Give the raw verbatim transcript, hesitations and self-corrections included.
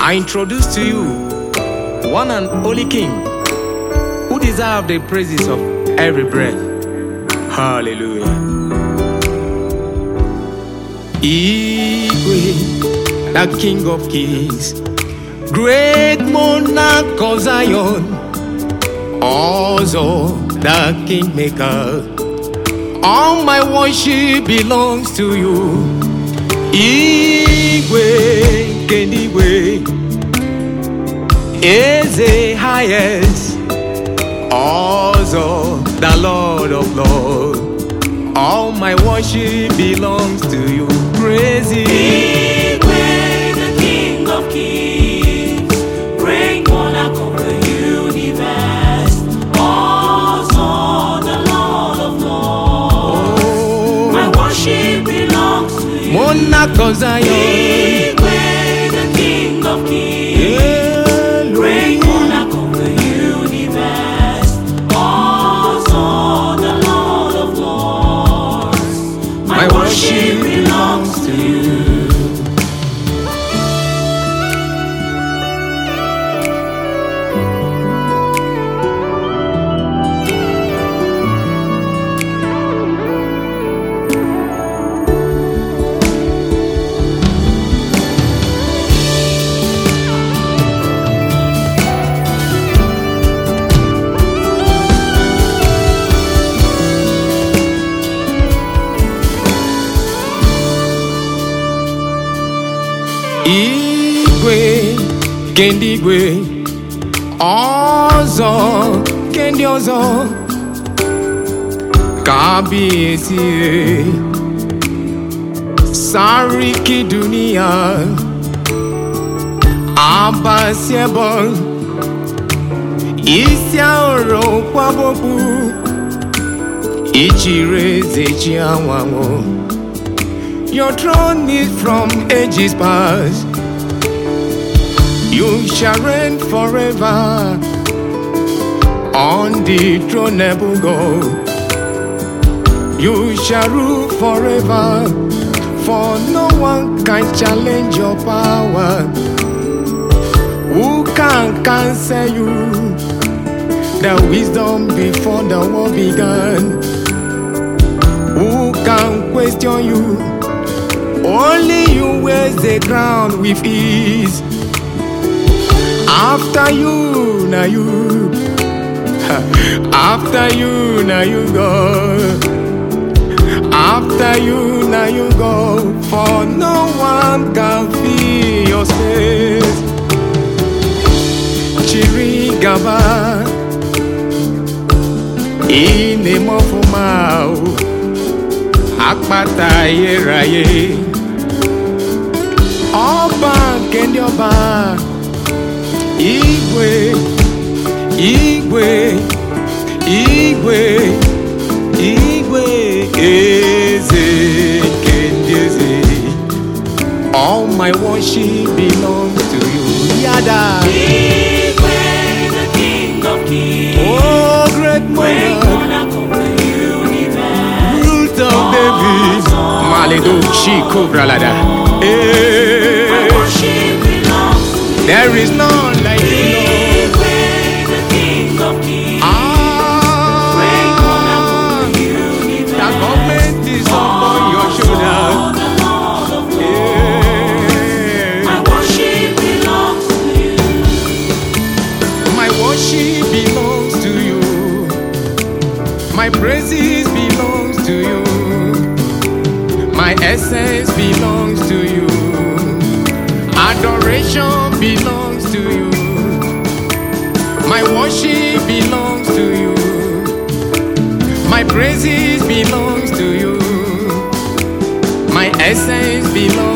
I introduce to you one and only King who deserves the praises of every breath. Hallelujah. Igwe, the King of Kings, great monarch of Zion, also the Kingmaker. All my worship belongs to you. Igwe, Kendigwe, is the highest, also the Lord of Lords. All my worship belongs to you. Praise Him. Igwe, the King of Kings, great monarch of the universe, also the Lord of Lords. Oh, my worship belongs to you. Monarch of Zion. Igwe, the King of Kings, yeah, great monarch of the universe, also the Lord of Lords. My, my worship belongs to you. Igwe, Kendigwe, ọzọ, Kendi ọzọ, Kábíyèsí, Sariki dunia, Abasiebo, Isiaoro kwabobu, Ichireze chiawango. Your throne is from ages past. You shall reign forever on the throne never go. You shall rule forever, for no one can challenge your power. Who can cancel you? The wisdom before the war began. Who can question you? Only you wear the crown with ease. After you, now you. After you, now you go. After you, now you go. For no one can fill your space. Chirigaba, Inemofumao, Akpata yeraye. Ọba Kendi ọba, Igwe, Igwe, Igwe, Igwe, Eze, Kendi Eze. All my worship belongs to you. Yada. Igwe, the King of Kings, Oh, great monarch of the universe, Root of David, Maledo, Chico, Bralada. There is none like you, Lord. The King of Kings, ah, great monarch of the universe. The government is upon your shoulder. The Lord of Lords. Yeah. My worship belongs to you. My worship belongs to you. My praises belongs to you. My essence belongs to you. Adoration belongs to you. My worship belongs to you. My praises belongs to you. My essence belongs